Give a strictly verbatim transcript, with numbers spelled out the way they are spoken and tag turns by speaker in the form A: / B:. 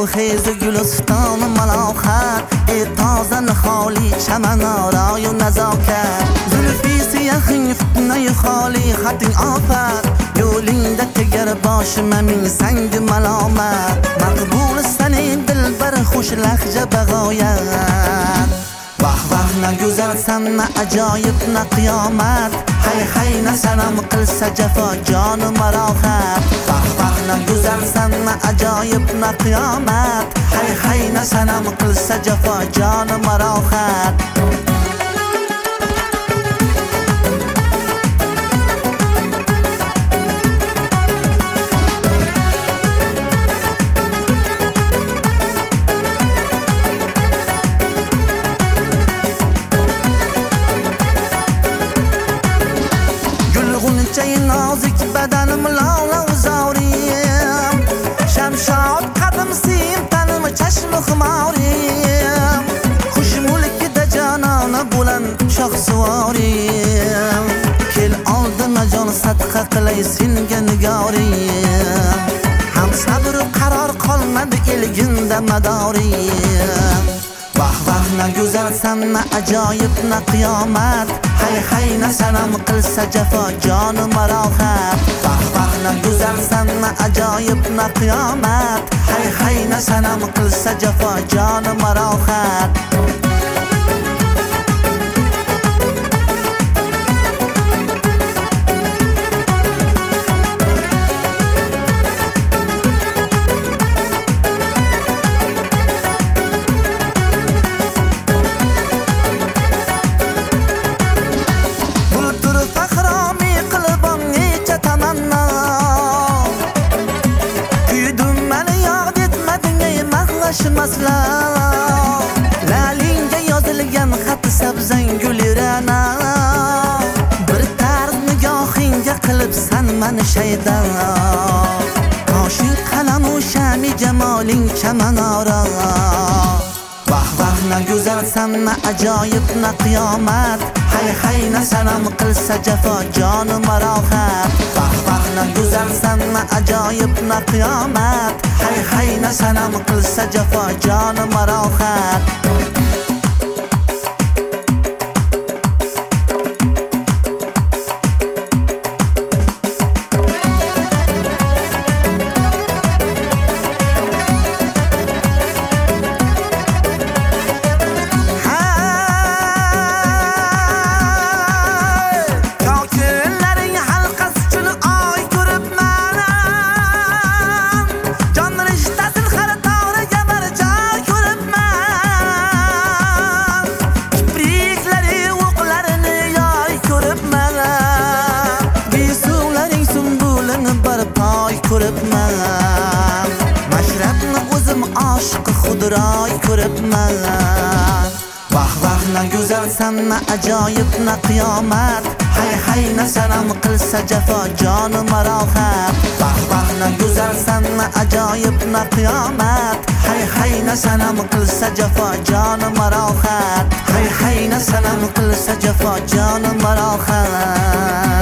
A: خیز گلستان ملاخت ای تازه نخالی چمن آرای و نزاکت زلفی سیخین فتنه خالی خطین آفت یولینده تگر باش ممین سنگ ملامت مقبول سنی دل بر خوش لخجه بغایت وح وح نگذر سن نه عجایب نه قیامت حی حی نه سنم قلس جفا جان مرا خط وح وح نگذر سن نه عجایب نه قیامت حی حی نه سنم قلس جفا جان مرا خط نازک بدنم لاله و زاریم شمشاد قدم سیم تنم چشم خماریم خوش ملک ده جانانه بلند شاخ سواریم کل آلدم جان صدقه قلی سینگه نگاریم هم صبر و قرار قلمد ilginde مداریم وح وح نگذر سن نه عجایب نه قیامت حی حی نه سنم قلس جفا جان مرا خط وح وح نگذر سن نه عجایب نه قیامت حی حی نه سنم قلس جفا جان مرا خط lalingga yozilgan xat sabzang gulirana bir tarz nigohingga qilibsan mani shayda toshing qalam u shami jamoling chamanora vah vah naguzar san na ajoyib na qiyomat hay hay na sanam qilsa jafo jon marohat vah vah naguzar san na ajoyib na qiyomat hay hay na sanam qilsa jafo jon marohat ko'ribman mashrabni o'zim oshiq xudroy ko'ribman vah vah na go'zalsan na ajoyib na qiyomat hay hay na sanam qilsa jafo jon marohat vah vah na go'zalsan na ajoyib na qiyomat hay hay na sanam qilsa jafo jon marohat hay hay na sanam qilsa jafo jon marohat